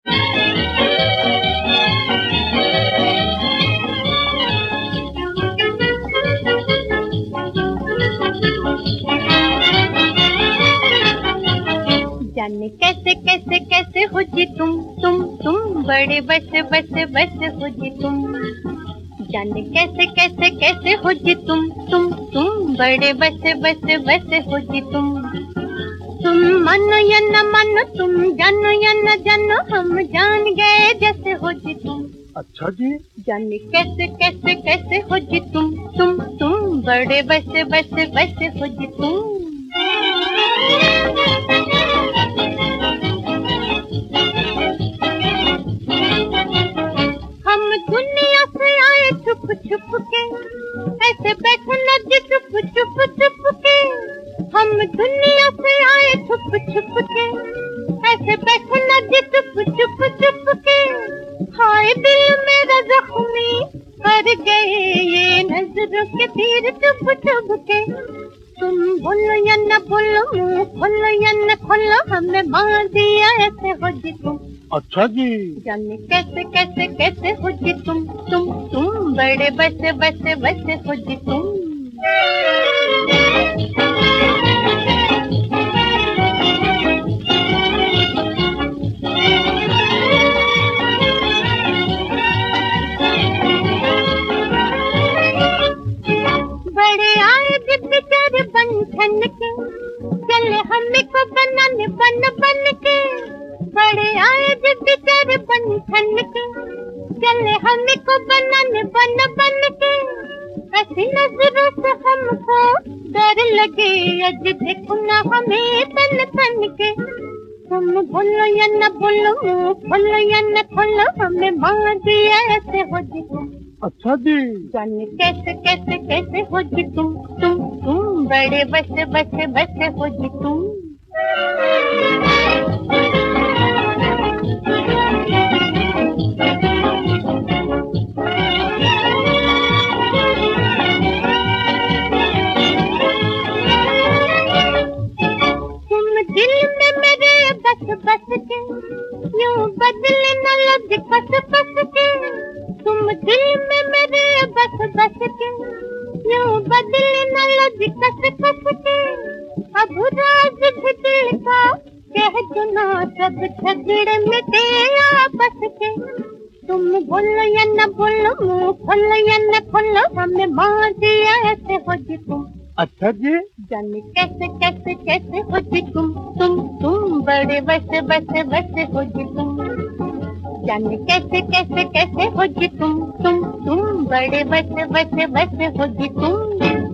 जाने कैसे कैसे कैसे हो जी तुम बड़े बस बस बस हो जी तुम। जाने कैसे कैसे कैसे हो जी तुम बड़े बस बस बस हो जी तुम। तुम मानो या न मानो, तुम जानो या न जानो, हम जान गए जैसे हो जी तुम। अच्छा जी। जाने कैसे कैसे कैसे हो जी तुम बड़े बस बस बस हो जी तुम। हम दुनिया से आए छुप छुप के, ऐसे बैठे न जी चुप चुप चुप के। हम दुनिया से आए छुप छुप के, ऐसे बैठे न जी चुप चुप चुप के। हाय दिल मेरा जख्मी कर गए ये नजरों के तीर चुप चुप के। तुम बोलो या न बोलो, मुंह खोलो या न खोलो, हमें मार दिया ऐसे हो जी तुम। अच्छा जी। जाने कैसे कैसे कैसे हो जी तुम बड़े बस बस बस हो जी तुम। बड़े आए बेचारे बन ठन के, चले हमें को बनाने बन बन के। बड़े आए बेचारे बन ठन के, चले हमें को बनाने बन बन के। ऐसी नजरों से हमको डर लगे, अज देखो ना हमें तन तन के। तुम बोलो या न बोलो, मुंह खोलो या न खोलो, हमें मार दिया ऐसे हो जी तुम। अच्छा जी। जाने कैसे कैसे कैसे हो जी तुम बड़े बस बस बस हो जी तुम। तुम दिल में मेरे बस बस के, यूं बदले न लग कस कस के। तुम दिल में मेरे बस बस के, यूं बदले न लग कस कस के। अब राज भी दिल का कह दो ना, सब झगड़े मिटे आपस के। तुम बोलो या न बोलो, मुंह खोलो या न खोलो, हमें मार दिया ऐसे हो जी तुम। अच्छा जी। जाने कैसे कैसे कैसे हो जी तुम बड़े बस बस बस हो जी तुम। जाने कैसे कैसे कैसे हो जी तुम बड़े बस बस बस हो जी तुम।